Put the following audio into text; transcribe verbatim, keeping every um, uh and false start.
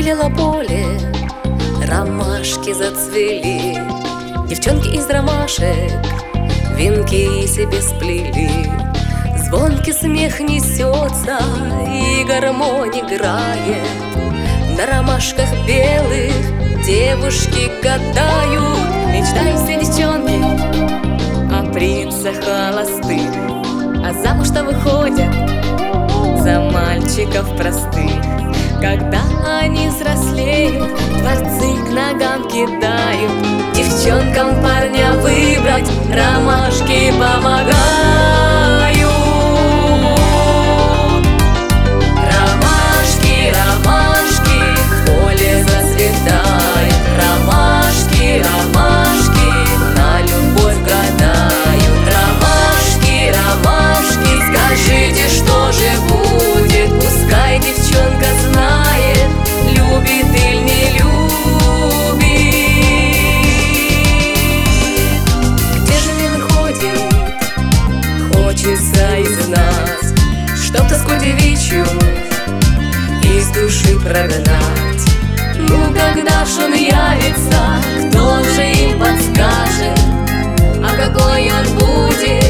Побелело поле, ромашки зацвели, девчонки из ромашек венки себе сплели. Звонкий смех несется, и гармонь играет. На ромашках белых девушки гадают. Мечтают все девчонки о принцах холостых, а замуж-то выходят за мальчиков простых. Когда они взрослеют, дворцы к ногам кидают. Девчонкам парня выбрать ромашки помогают. Ромашки, ромашки, поле зацветает. Ромашки, ромашки, на любовь гадают. Ромашки, ромашки, скажите, что же будет? Пускай девчонка знает, любит или не любит. Где же він ходит? Хочется из нас, чтоб тоску девичью из души прогнать. Ну когда ж он явится, кто же им подскажет, а какой он будет?